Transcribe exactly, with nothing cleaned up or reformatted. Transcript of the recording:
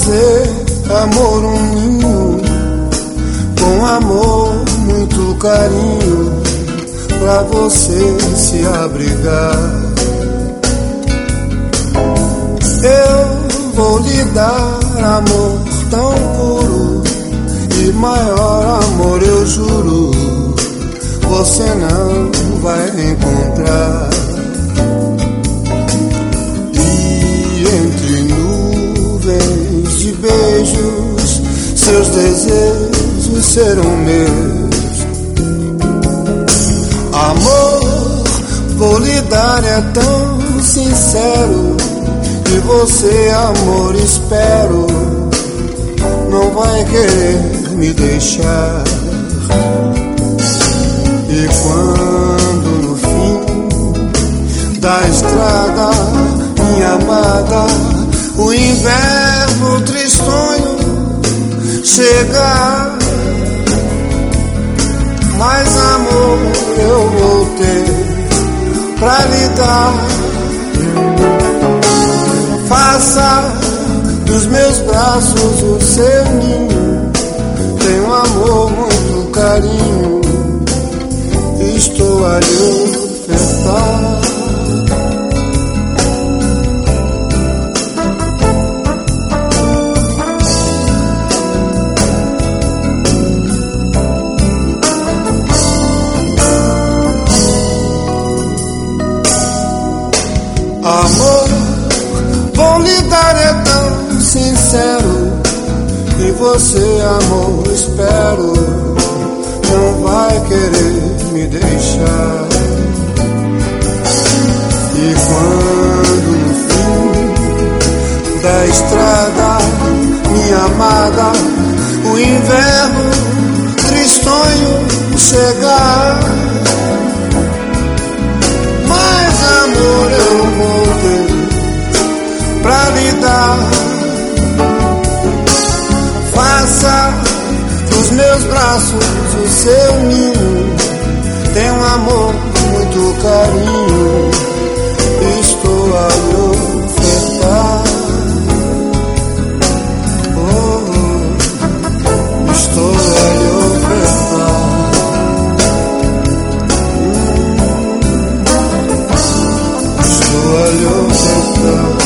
fazer, amor, um ninho, com amor, muito carinho, pra você se abrigar. Eu vou lhe dar amor tão puro, e maior amor eu juro, você não vai encontrar. E entre nuvens de beijos, seus desejos serão meus. Amor, vou lhe dar, é tão sincero, que você, amor, espero, não vai querer me deixar. E quando no fim da estrada, minha amada, o inverno tristonho chegar, mais amor eu vou ter pra lhe dar. Faça dos meus braços o seu ninho, tenho amor, muito carinho, estou a lhe ofertar. Amor, vou lhe dar, é tão sincero, e você, amor, espero, não vai querer me deixar. E quando no fim da estrada, minha amada, o inverno tristonho chegar, mais amor eu vou ter pra lhe dar. Faça dos meus braços o seu ninho, tenho um amor, muito carinho, estou a lhe ofertar. Oh, oh, estou a lhe ofertar. Hum, estou a lhe ofertar.